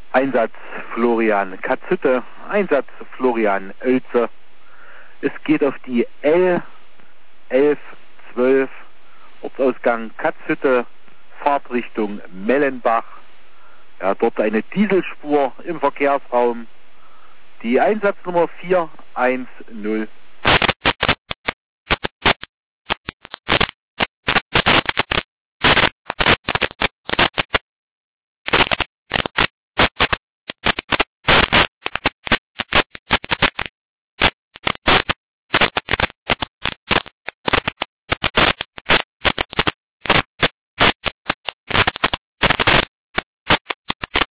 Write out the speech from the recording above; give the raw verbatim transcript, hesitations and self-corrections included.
Einsatz Florian Katzhütte, Einsatz Florian Oelze. Es geht auf die L elf zwölf, Ortsausgang Katzhütte, Fahrtrichtung Mellenbach. Ja, dort eine Dieselspur im Verkehrsraum. Die Einsatznummer vier eins null.